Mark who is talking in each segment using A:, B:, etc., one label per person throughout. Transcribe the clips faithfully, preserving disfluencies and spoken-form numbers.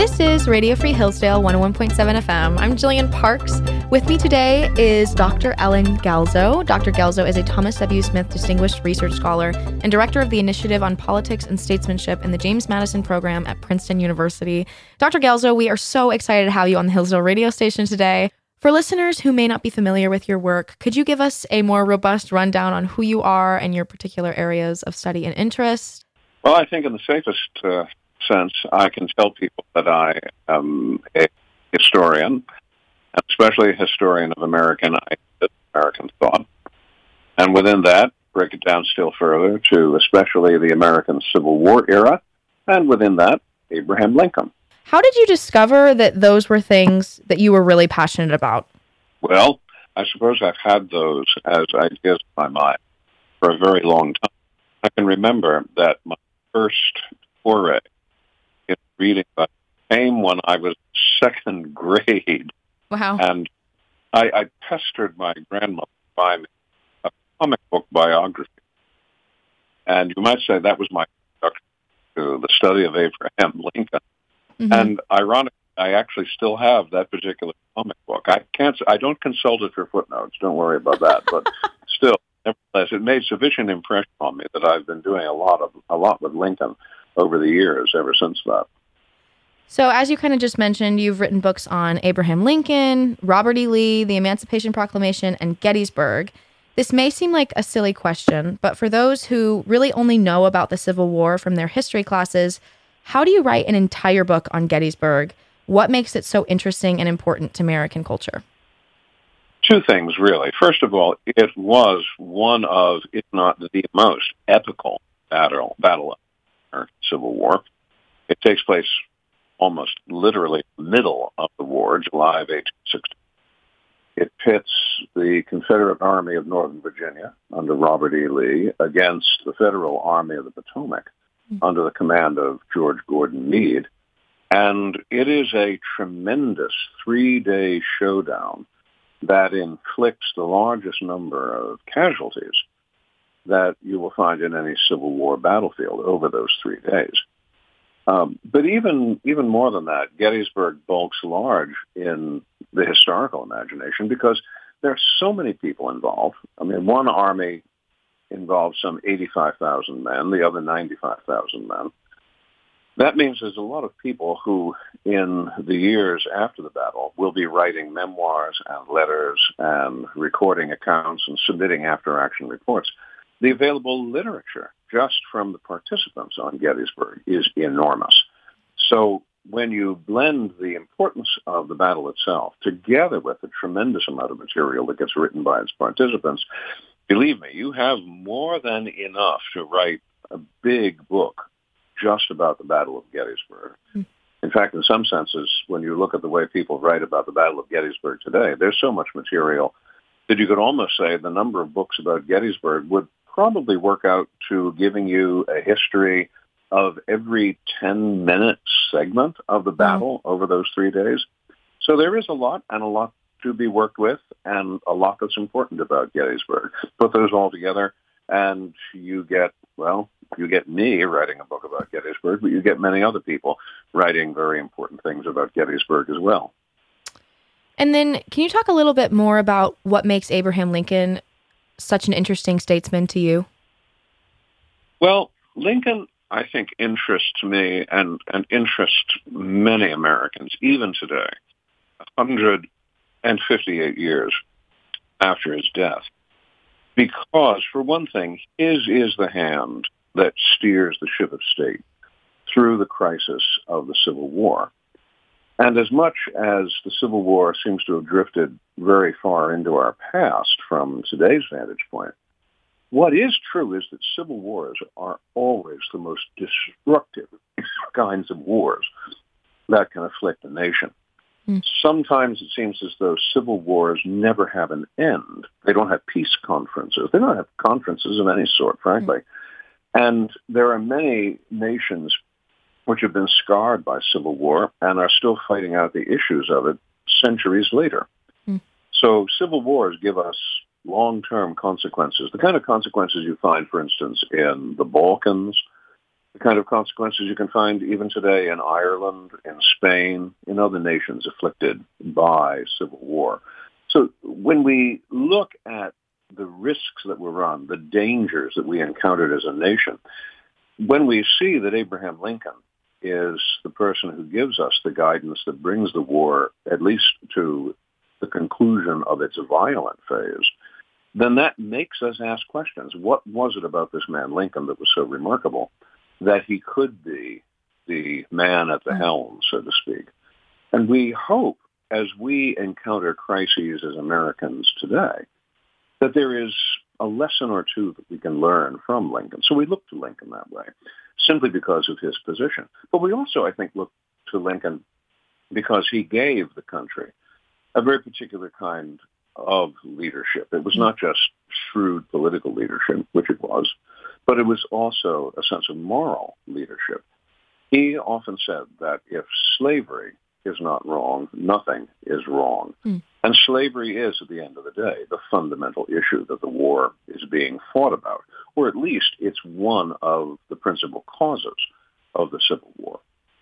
A: This is Radio Free Hillsdale one oh one point seven F M. I'm Jillian Parks. With me today is Doctor Ellen Galzo. Doctor Galzo is a Thomas W. Smith Distinguished Research Scholar and Director of the Initiative on Politics and Statesmanship in the James Madison Program at Princeton University. Doctor Galzo, we are so excited to have you on the Hillsdale radio station today. For listeners who may not be familiar with your work, could you give us a more robust rundown on who you are and your particular areas of study and interest?
B: Well, I think in the safest uh, sense, I can tell people that I am a historian, especially a historian of American ideas, American thought. And within that, break it down still further to especially the American Civil War era, and within that, Abraham Lincoln.
A: How did you discover that those were things that you were really passionate about?
B: Well, I suppose I've had those as ideas in my mind for a very long time. I can remember that my first foray in reading came when I was second grade.
A: Wow.
B: And I, I pestered my grandmother to buy me a comic book biography. And you might say that was my introduction to the study of Abraham Lincoln. Mm-hmm. And ironically, I actually still have that particular comic book. I can't. I don't consult it for footnotes. Don't worry about that. But still, nevertheless, it made sufficient impression on me that I've been doing a lot of a lot with Lincoln over the years, ever since that.
A: So, as you kind of just mentioned, you've written books on Abraham Lincoln, Robert E. Lee, the Emancipation Proclamation, and Gettysburg. This may seem like a silly question, but for those who really only know about the Civil War from their history classes, how do you write an entire book on Gettysburg? What makes it so interesting and important to American culture?
B: Two things, really. First of all, it was one of, if not the most epical battle, battle of the Civil War. It takes place almost literally the middle of the war, July of eighteen sixty. It pits the Confederate Army of Northern Virginia under Robert E. Lee against the Federal Army of the Potomac under the command of George Gordon Meade. And it is a tremendous three-day showdown that inflicts the largest number of casualties that you will find in any Civil War battlefield over those three days. Um, but even even more than that, Gettysburg bulks large in the historical imagination because there are so many people involved. I mean, one army involved some eighty-five thousand men, the other ninety-five thousand men. That means there's a lot of people who, in the years after the battle, will be writing memoirs and letters and recording accounts and submitting after-action reports. The available literature just from the participants on Gettysburg is enormous. So when you blend the importance of the battle itself together with the tremendous amount of material that gets written by its participants, believe me, you have more than enough to write a big book just about the Battle of Gettysburg. Mm. In fact, in some senses, when you look at the way people write about the Battle of Gettysburg today, there's so much material that you could almost say the number of books about Gettysburg would probably work out to giving you a history of every ten-minute segment of the battle mm. over those three days. So there is a lot and a lot to be worked with and a lot that's important about Gettysburg. Put those all together and you get, well, you get me writing a book about Gettysburg, but you get many other people writing very important things about Gettysburg as well.
A: And then can you talk a little bit more about what makes Abraham Lincoln such an interesting statesman to you?
B: Well, Lincoln, I think, interests me and, and interests many Americans, even today, one hundred fifty-eight years after his death. Because, for one thing, his is the hand that steers the ship of state through the crisis of the Civil War. And as much as the Civil War seems to have drifted very far into our past from today's vantage point, what is true is that civil wars are always the most destructive kinds of wars that can afflict a nation. Mm. Sometimes it seems as though civil wars never have an end. They don't have peace conferences. They don't have conferences of any sort, frankly. Mm. And there are many nations which have been scarred by civil war and are still fighting out the issues of it centuries later. Mm. So civil wars give us long-term consequences, the kind of consequences you find, for instance, in the Balkans, the kind of consequences you can find even today in Ireland, in Spain, in other nations afflicted by civil war. So when we look at the risks that were run, the dangers that we encountered as a nation, when we see that Abraham Lincoln is the person who gives us the guidance that brings the war at least to the conclusion of its violent phase, then that makes us ask questions. What was it about this man Lincoln that was so remarkable that he could be the man at the helm, so to speak? And we hope, as we encounter crises as Americans today, that there is a lesson or two that we can learn from Lincoln. So we look to Lincoln that way, simply because of his position. But we also, I think, look to Lincoln because he gave the country a very particular kind of leadership. It was not just shrewd political leadership, which it was, but it was also a sense of moral leadership. He often said that if slavery is not wrong, nothing is wrong. Mm. And slavery is, at the end of the day, the fundamental issue that the war is being fought about, or at least it's one of the principal causes of the Civil War.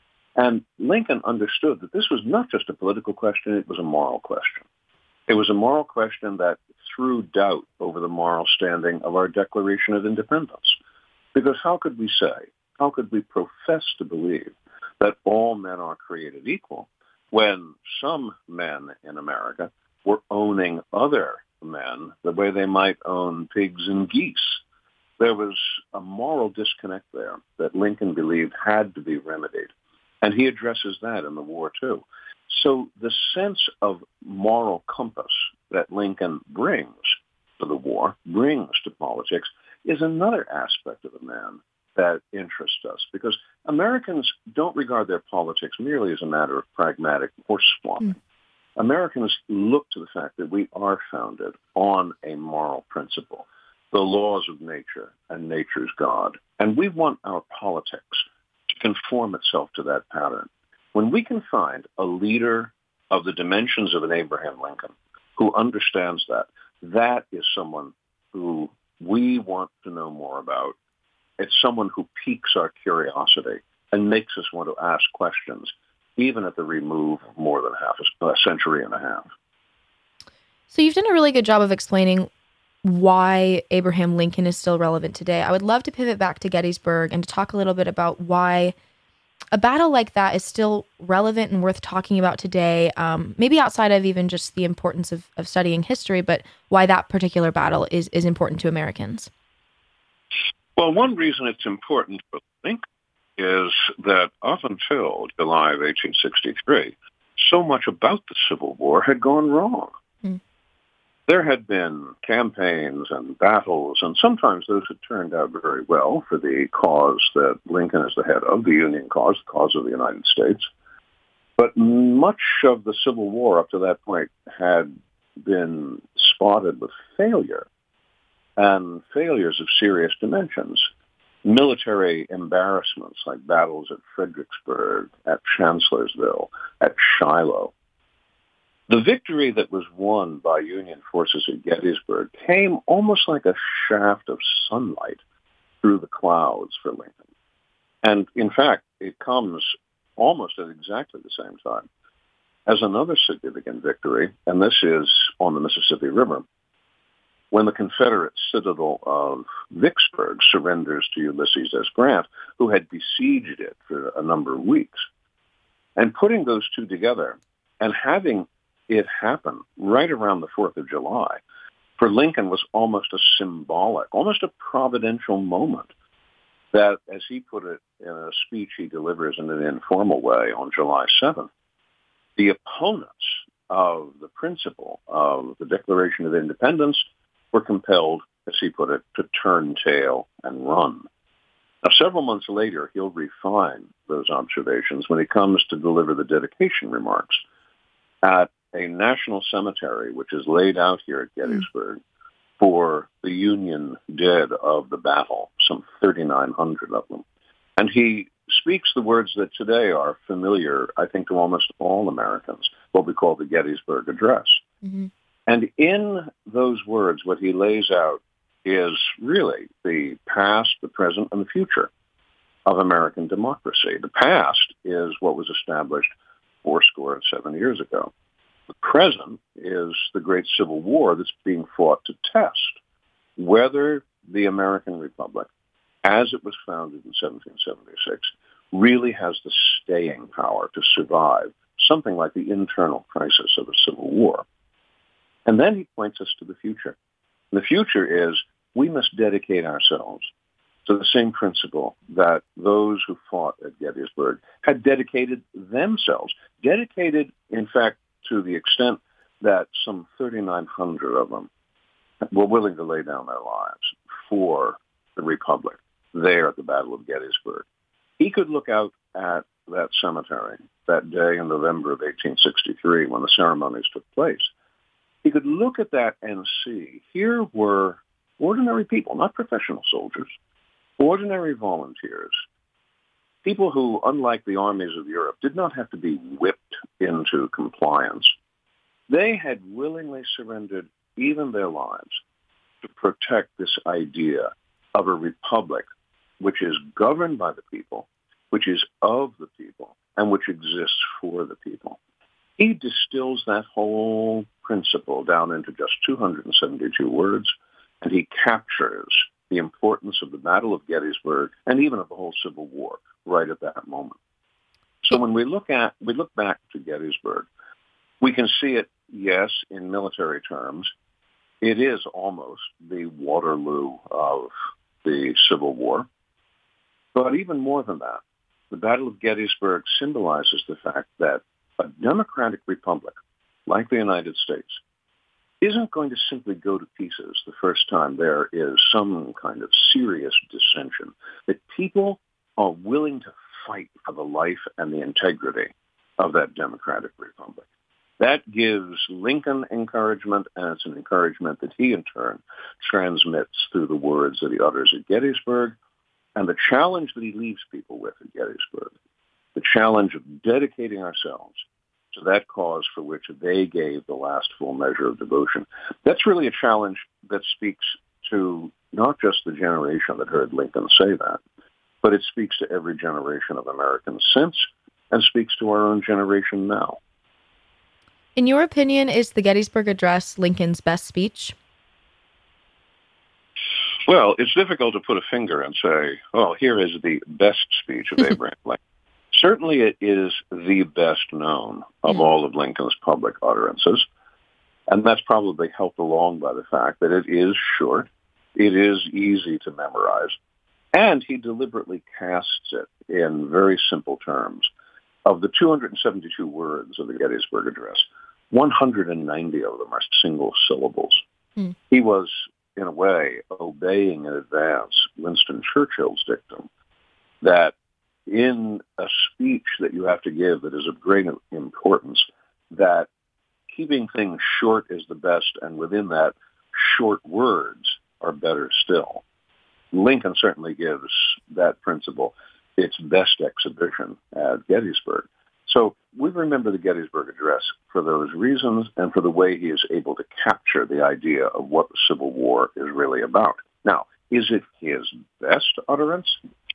B: And Lincoln understood that this was not just a political question, it was a moral question. It was a moral question that threw doubt over the moral standing of our Declaration of Independence. Because how could we say, how could we profess to believe that all men are created equal when some men in America were owning other men the way they might own pigs and geese? There was a moral disconnect there that Lincoln believed had to be remedied. And he addresses that in the war, too. So the sense of moral compass that Lincoln brings to the war, brings to politics, is another aspect of the man that interests us, because Americans don't regard their politics merely as a matter of pragmatic horse swapping. Mm. Americans look to the fact that we are founded on a moral principle, the laws of nature and nature's God. And we want our politics to conform itself to that pattern. When we can find a leader of the dimensions of an Abraham Lincoln who understands that, that is someone who we want to know more about. It's someone who piques our curiosity and makes us want to ask questions, even at the remove of more than half a, a century and a half.
A: So you've done a really good job of explaining why Abraham Lincoln is still relevant today. I would love to pivot back to Gettysburg and to talk a little bit about why a battle like that is still relevant and worth talking about today, um, maybe outside of even just the importance of, of studying history, but why that particular battle is, is important to Americans.
B: Well, one reason it's important for Lincoln is that up until July of eighteen sixty-three, so much about the Civil War had gone wrong. Hmm. There had been campaigns and battles, and sometimes those had turned out very well for the cause that Lincoln is the head of, the Union cause, the cause of the United States. But much of the Civil War up to that point had been spotted with failure, and failures of serious dimensions. Military embarrassments like battles at Fredericksburg, at Chancellorsville, at Shiloh. The victory that was won by Union forces at Gettysburg came almost like a shaft of sunlight through the clouds for Lincoln. And in fact, it comes almost at exactly the same time as another significant victory, and this is on the Mississippi River, when the Confederate citadel of Vicksburg surrenders to Ulysses S. Grant, who had besieged it for a number of weeks. And putting those two together and having it happened right around the fourth of July, for Lincoln was almost a symbolic, almost a providential moment that, as he put it in a speech he delivers in an informal way on July seventh, the opponents of the principle of the Declaration of Independence were compelled, as he put it, to turn tail and run. Now, several months later, he'll refine those observations when he comes to deliver the dedication remarks at a national cemetery, which is laid out here at Gettysburg for the Union dead of the battle, some thirty-nine hundred of them. And he speaks the words that today are familiar, I think, to almost all Americans, what we call the Gettysburg Address. Mm-hmm. And in those words, what he lays out is really the past, the present, and the future of American democracy. The past is what was established fourscore and seven years ago. The present is the great Civil War that's being fought to test whether the American Republic, as it was founded in seventeen seventy-six, really has the staying power to survive something like the internal crisis of a civil war. And then he points us to the future. The future is we must dedicate ourselves to the same principle that those who fought at Gettysburg had dedicated themselves, dedicated, in fact, to the extent that some thirty-nine hundred of them were willing to lay down their lives for the Republic there at the Battle of Gettysburg. He could look out at that cemetery that day in November of eighteen sixty-three when the ceremonies took place. He could look at that and see here were ordinary people, not professional soldiers, ordinary volunteers, people who, unlike the armies of Europe, did not have to be whipped into compliance. They had willingly surrendered even their lives to protect this idea of a republic which is governed by the people, which is of the people, and which exists for the people. He distills that whole principle down into just two hundred seventy-two words, and he captures the importance of the Battle of Gettysburg and even of the whole Civil War right at that moment. So when we look at, we look back to Gettysburg, we can see it, yes, in military terms. It is almost the Waterloo of the Civil War. But even more than that, the Battle of Gettysburg symbolizes the fact that a democratic republic like the United States isn't going to simply go to pieces the first time there is some kind of serious dissension, that people are willing to fight for the life and the integrity of that democratic republic. That gives Lincoln encouragement, and it's an encouragement that he in turn transmits through the words that he utters at Gettysburg, and the challenge that he leaves people with at Gettysburg, the challenge of dedicating ourselves to that cause for which they gave the last full measure of devotion. That's really a challenge that speaks to not just the generation that heard Lincoln say that, but it speaks to every generation of Americans since and speaks to our own generation now.
A: In your opinion, is the Gettysburg Address Lincoln's best speech?
B: Well, it's difficult to put a finger and say, well, here is the best speech of Abraham Lincoln. Certainly it is the best known of mm. all of Lincoln's public utterances, and that's probably helped along by the fact that it is short, it is easy to memorize, and he deliberately casts it in very simple terms. Of the two hundred seventy-two words of the Gettysburg Address, one hundred ninety of them are single syllables. Mm. He was, in a way, obeying in advance Winston Churchill's dictum that in a speech that you have to give that is of great importance, that keeping things short is the best, and within that, short words are better still. Lincoln certainly gives that principle its best exhibition at Gettysburg. So we remember the Gettysburg Address for those reasons and for the way he is able to capture the idea of what the Civil War is really about. Now, is it his best utterance?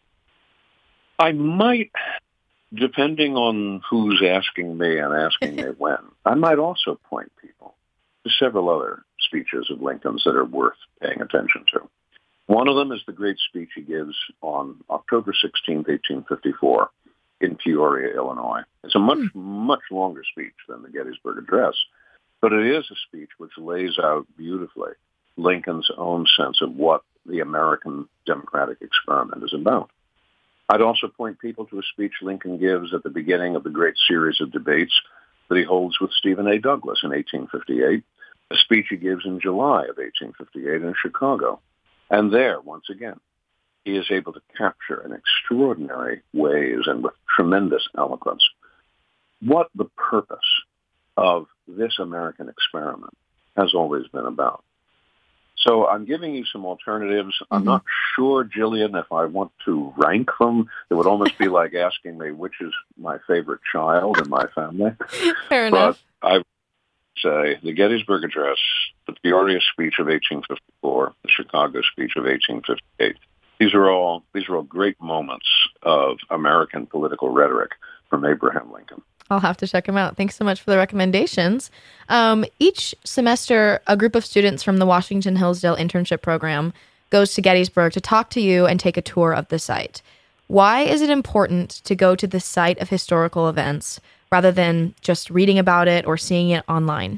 B: I might, depending on who's asking me and asking me when, I might also point people to several other speeches of Lincoln's that are worth paying attention to. One of them is the great speech he gives on October sixteenth, eighteen fifty-four in Peoria, Illinois. It's a much, much longer speech than the Gettysburg Address, but it is a speech which lays out beautifully Lincoln's own sense of what the American democratic experiment is about. I'd also point people to a speech Lincoln gives at the beginning of the great series of debates that he holds with Stephen A. Douglas in eighteen fifty-eight, a speech he gives in July of eighteen fifty-eight in Chicago. And there, once again, he is able to capture in extraordinary ways and with tremendous eloquence what the purpose of this American experiment has always been about. So I'm giving you some alternatives. Mm-hmm. I'm not sure, Jillian, if I want to rank them. It would almost be like asking me which is my favorite child in my family.
A: Fair enough.
B: But I would say the Gettysburg Address, the Peoria speech of eighteen fifty-four, the Chicago speech of eighteen fifty-eight. These are all these are all great moments of American political rhetoric from Abraham Lincoln.
A: I'll have to check them out. Thanks so much for the recommendations. Um, each semester, a group of students from the Washington Hillsdale Internship Program goes to Gettysburg to talk to you and take a tour of the site. Why is it important to go to the site of historical events rather than just reading about it or seeing it online?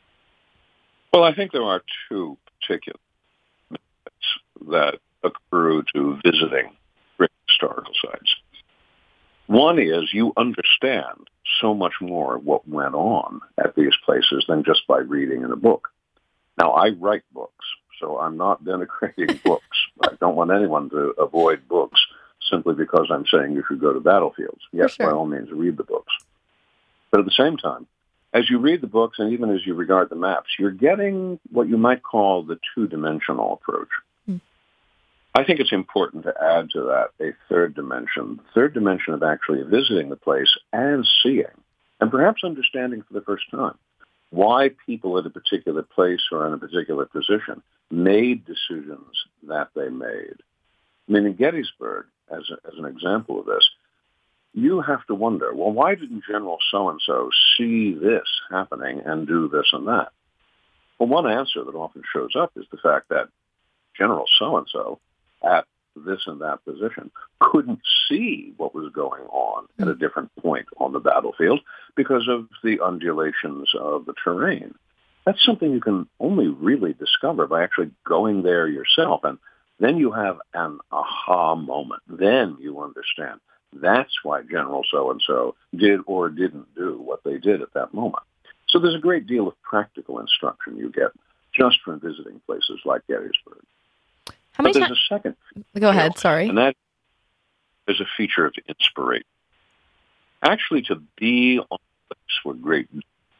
B: Well, I think there are two particular benefits that accrue to visiting great historical sites. One is you understand so much more what went on at these places than just by reading in a book. Now, I write books, so I'm not denigrating books. I don't want anyone to avoid books simply because I'm saying you should go to battlefields. Yes,
A: sure.
B: By all means, read the books. But at the same time, as you read the books and even as you regard the maps, you're getting what you might call the two-dimensional approach. Mm. I think it's important to add to that a third dimension, the third dimension of actually visiting the place and seeing, and perhaps understanding for the first time, why people at a particular place or in a particular position made decisions that they made. I mean, in Gettysburg, as, a, as an example of this, you have to wonder, well, why didn't General so-and-so see this happening and do this and that? Well, one answer that often shows up is the fact that General so-and-so at this and that position couldn't see what was going on at a different point on the battlefield because of the undulations of the terrain. That's something you can only really discover by actually going there yourself. And then you have an aha moment. Then you understand. That's why General so-and-so did or didn't do what they did at that moment. So there's a great deal of practical instruction you get just from visiting places like Gettysburg.
A: How many
B: but there's
A: ta-
B: a second.
A: Go ahead, deal, sorry.
B: And that is a feature of inspiration. Actually, to be on a place where great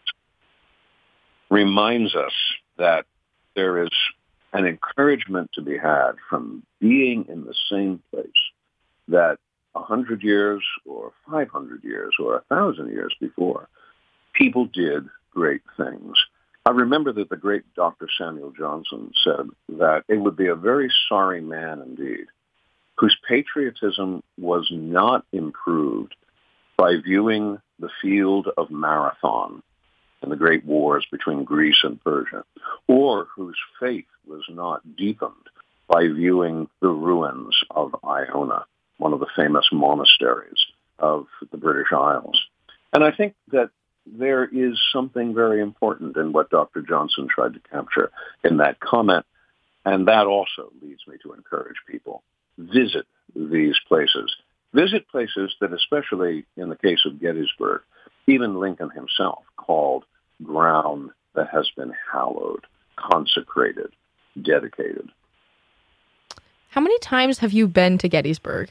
B: reminds us that there is an encouragement to be had from being in the same place that a hundred years or five hundred years or a thousand years before, people did great things. I remember that the great Doctor Samuel Johnson said that it would be a very sorry man indeed whose patriotism was not improved by viewing the field of Marathon in the great wars between Greece and Persia, or whose faith was not deepened by viewing the ruins of Iona, one of the famous monasteries of the British Isles. And I think that there is something very important in what Doctor Johnson tried to capture in that comment, and that also leads me to encourage people. Visit these places. Visit places that, especially in the case of Gettysburg, even Lincoln himself called ground that has been hallowed, consecrated, dedicated.
A: How many times have you been to Gettysburg?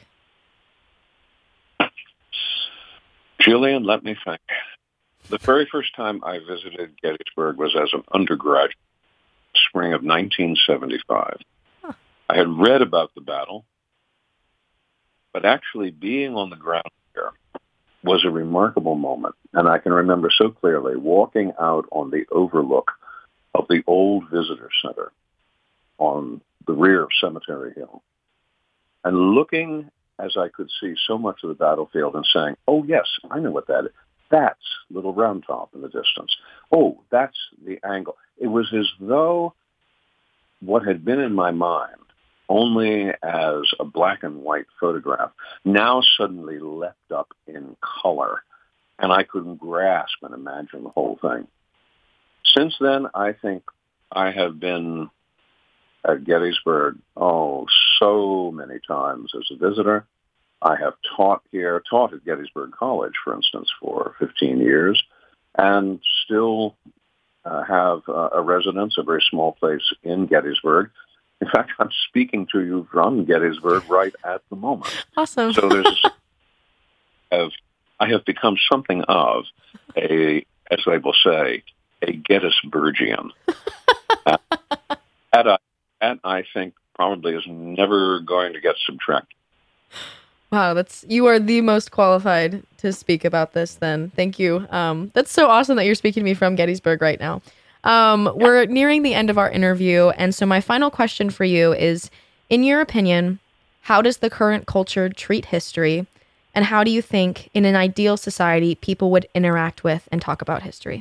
B: Jillian, let me think. The very first time I visited Gettysburg was as an undergraduate, spring of nineteen seventy-five. Huh. I had read about the battle, but actually being on the ground there was a remarkable moment. And I can remember so clearly walking out on the overlook of the old visitor center on the rear of Cemetery Hill and looking as I could see so much of the battlefield and saying, oh, yes, I know what that is. That's Little Round Top in the distance. Oh, that's the angle. It was as though what had been in my mind only as a black and white photograph now suddenly leapt up in color, and I couldn't grasp and imagine the whole thing. Since then, I think I have been at Gettysburg, oh, so many times as a visitor. I have taught here, taught at Gettysburg College, for instance, for fifteen years, and still uh, have uh, a residence, a very small place in Gettysburg. In fact, I'm speaking to you from Gettysburg right at the moment.
A: Awesome.
B: So there's, a, I have become something of a, as they will say, a Gettysburgian. uh, and, I, and I think probably is never going to get subtracted.
A: Wow, that's you are the most qualified to speak about this then. Thank you. Um, that's so awesome that you're speaking to me from Gettysburg right now. Um, we're nearing the end of our interview, and so my final question for you is, in your opinion, How does the current culture treat history? And how do you think, in an ideal society, people would interact with and talk about history?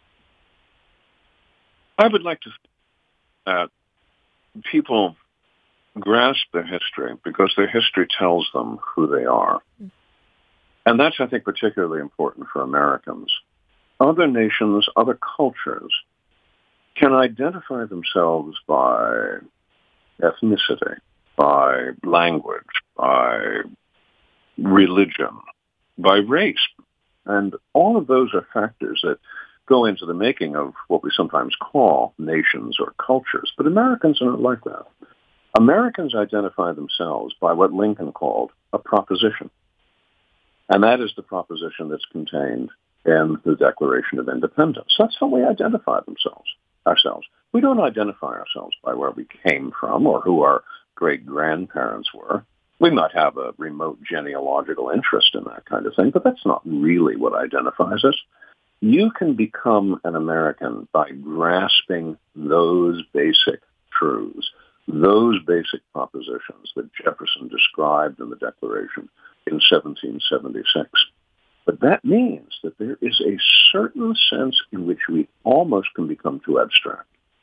B: I would like to think that people grasp their history because their history tells them who they are. Mm. And that's, I think, particularly important for Americans. Other nations, other cultures can identify themselves by ethnicity, by language, by religion, by race. And all of those are factors that go into the making of what we sometimes call nations or cultures. But Americans are not like that. Americans identify themselves by what Lincoln called a proposition. And that is the proposition that's contained in the Declaration of Independence. That's how we identify themselves, ourselves. We don't identify ourselves by where we came from or who our great-grandparents were. We might have a remote genealogical interest in that kind of thing, but that's not really what identifies us. You can become an American by grasping those basic truths, those basic propositions that Jefferson described in the Declaration in seventeen seventy-six. But that means that there is a certain sense in which we almost can become too abstract.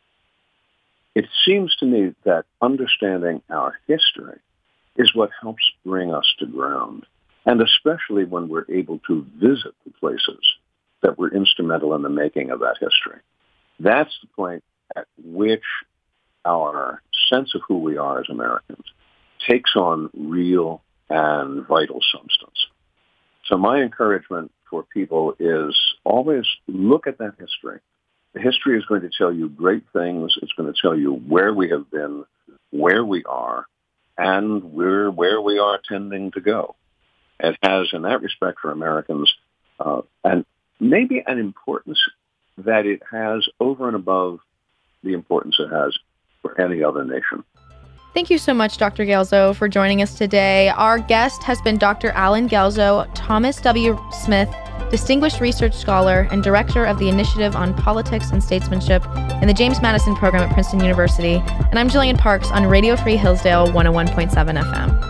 B: It seems to me that understanding our history is what helps bring us to ground, and especially when we're able to visit the places that were instrumental in the making of that history. That's the point at which our sense of who we are as Americans takes on real and vital substance. So my encouragement for people is always look at that history. The history is going to tell you great things. It's going to tell you where we have been, where we are, and where, where we are tending to go. It has, in that respect, for Americans, uh, and maybe an importance that it has over and above the importance it has for any other nation.
A: Thank you so much, Doctor Guelzo, for joining us today. Our guest has been Doctor Allen Guelzo, Thomas W. Smith Distinguished Research Scholar and Director of the Initiative on Politics and Statesmanship in the James Madison Program at Princeton University. And I'm Jillian Parks on Radio Free Hillsdale one oh one point seven F M.